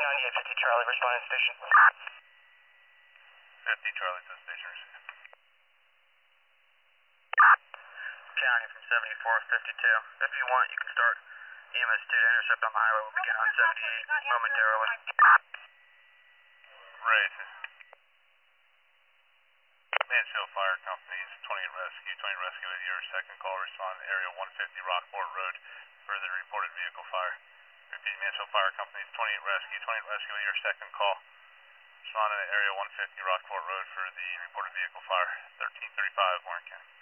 9850 Charlie, responding to station. 50 Charlie to the station. County from 7452. If you want, you can start EMS 2 to intercept on the highway. We'll begin on 78 momentarily. Right. Mansfield Fire Company's 20 Rescue. 20 Rescue with your second call. Respond to area 150 Rockport Road for the reported vehicle fire. Repeat, Mansfield Fire Company's 20 Rescue. 20 Rescue with your second call. Respond to area 150 Rockport Road for the reported vehicle fire. 1335 Warren County.